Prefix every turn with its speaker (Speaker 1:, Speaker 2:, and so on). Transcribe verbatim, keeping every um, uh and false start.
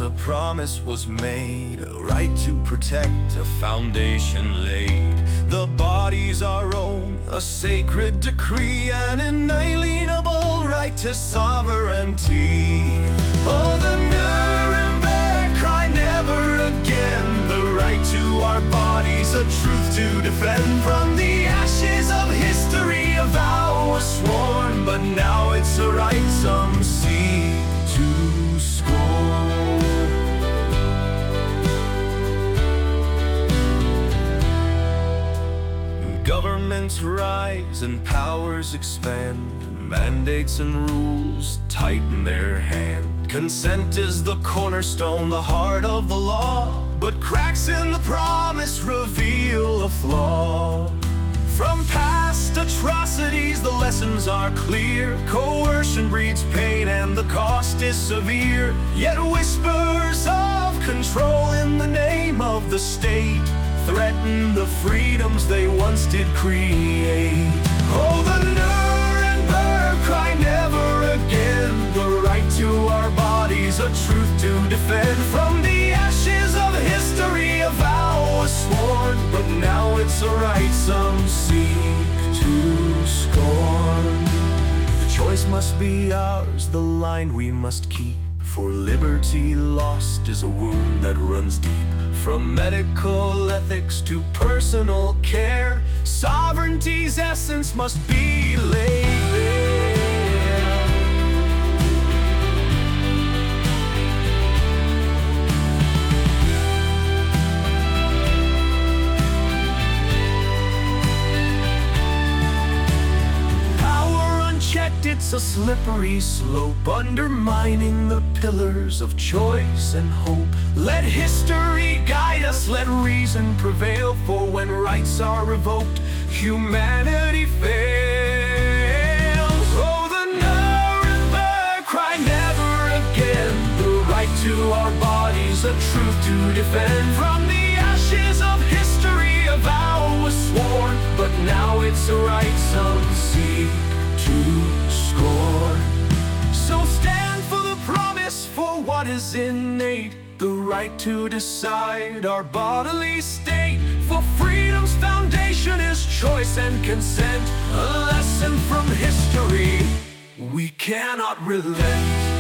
Speaker 1: the promise was made, a right to protect, a foundation laid. The body's our own, a sacred decree, an inalienable right to sovereignty. Oh, the Nuremberg cry, never again. The right to our bodies, a truth to defend. From the ashes of history, a vow was sworn, but now it's a right some seek to scorn. Governments rise and powers expand, mandates and rules tighten their hand. Consent is the cornerstone, the heart of the law, but cracks in the promise reveal a flaw. From past atrocities the lessons are clear. Coercion breeds pain and the cost is severe. Yet whispers of control in the name of the state threaten the freedoms they once did create. Oh, the Nuremberg cry, never again. The right to our bodies, a truth to defend. From the ashes of history, a vow was sworn, but now it's a right some seek to scorn. The choice must be ours, the line we must keep. For liberty lost is a wound that runs deep. From medical ethics to personal care, sovereignty's essence must be laid bare. Power unchecked, it's a slippery slope, undermining the pillars of choice and hope. Let history guide us, let reason prevail, for when rights are revoked, humanity fails. Oh, the Nuremberg cry, never again. The right to our bodies, a truth to defend. From the ashes of history, a vow was sworn, but now it's a right some seek to scorn. So stand for the promise, for what is innate, the right to decide our bodily state. For freedom's foundation is choice and consent, a lesson from history we cannot relent.